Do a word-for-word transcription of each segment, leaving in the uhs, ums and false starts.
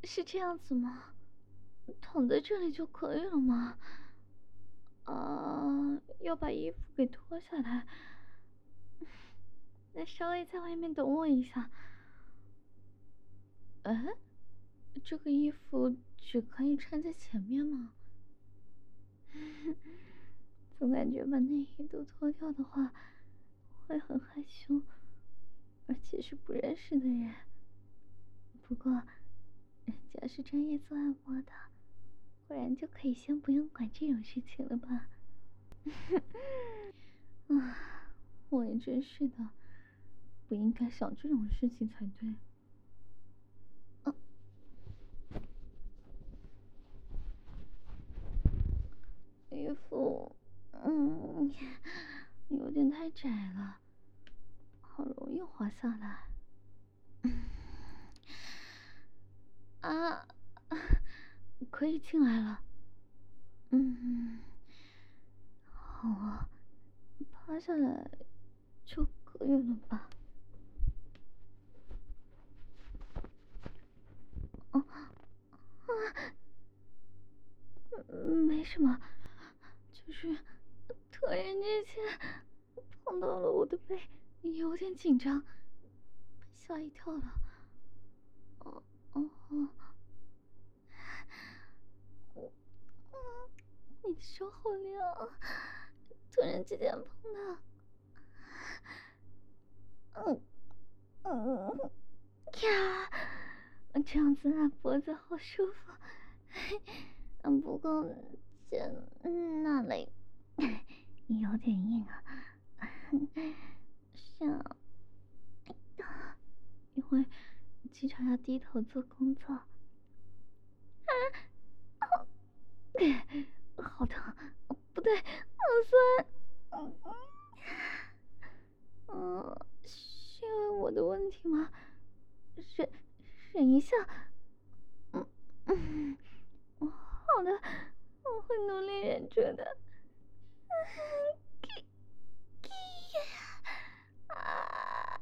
是这样子吗？躺在这里就可以了吗？啊，要把衣服给脱下来。那稍微在外面等我一下。哎，这个衣服只可以穿在前面吗？总感觉把内衣都脱掉的话，会很害羞，而且是不认识的人。不过，人家是专业做按摩的，不然就可以先不用管这种事情了吧？啊，我也真是的，不应该想这种事情才对。啊，衣服，嗯，有点太窄了，好容易滑下来。啊，可以进来了。嗯，好啊，趴下来就可以了吧？哦，啊，没什么，就是突然之间碰到了我的背，有点紧张，被吓一跳了。哦哦哦，你的手好凉，突然之间碰到。嗯嗯呀，这样子按脖子好舒服。嗯，不过肩那里有点硬啊，像因为经常要低头做工作。啊，好疼，不对，好酸。嗯嗯，是因为我的问题吗？忍忍一下。嗯嗯，好的，我会努力忍住的。啊！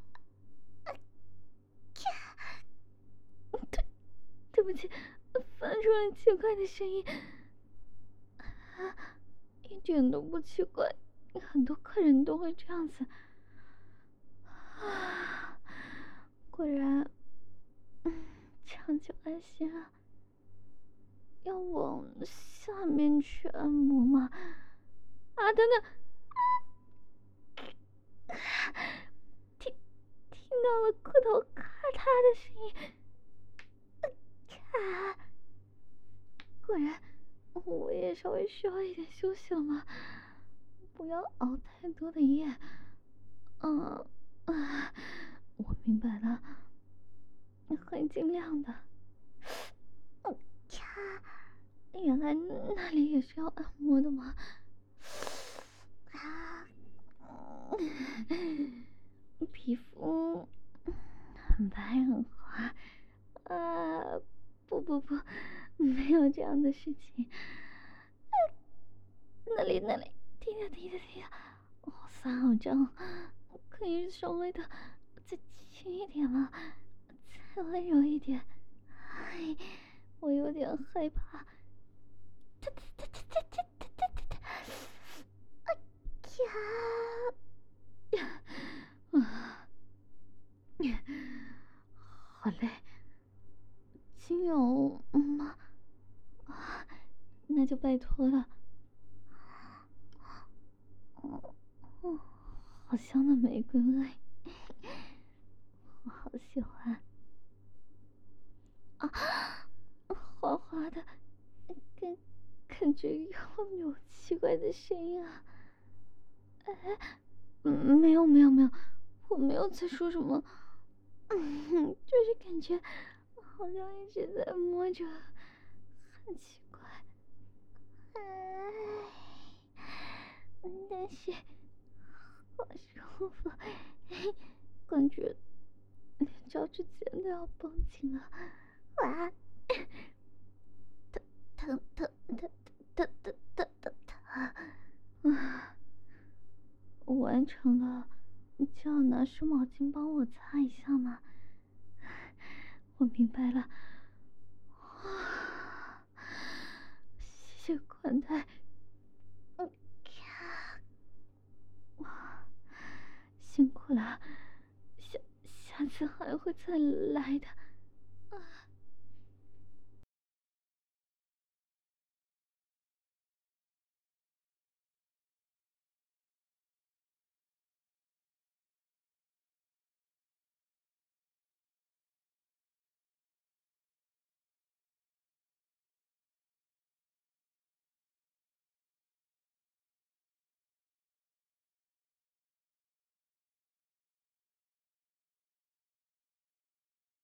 对，对不起，发出了奇怪的声音。啊，一点都不奇怪，很多客人都会这样子。啊，果然，嗯，这样就安心了。要往下面去按摩吗？啊，等等，听听到了骨头咔嚓的声音。啊，果然，我也稍微需要一点休息了嘛，不要熬太多的夜。嗯啊，我明白了，会尽量的。嗯，呀，原来那里也是要按摩的吗？啊，嗯，皮肤很白很滑。啊，不不不，没有这样的事情。那里那里，低下低下低下，好酸好胀，可以稍微的再轻一点吗？再温柔一点。哎，我有点害怕。哒哒哒哒哒哒哒哒哒，哎呀，啊，好累。精油吗？啊，那就拜托了。哦哦，好香的玫瑰味，我好喜欢。啊，滑滑的，感感觉又有奇怪的声音啊！哎，嗯，没有没有没有，我没有在说什么，嗯，就是感觉好像一直在摸着，很奇怪。哎，但是好舒服，感觉连脚趾尖都要绷紧了。哇，疼疼疼疼疼疼疼疼疼！啊，我完成了，你就要拿湿毛巾帮我擦一下吗？我明白了， 谢款待。嗯，咔，哇，辛苦了，下下次还会再来的。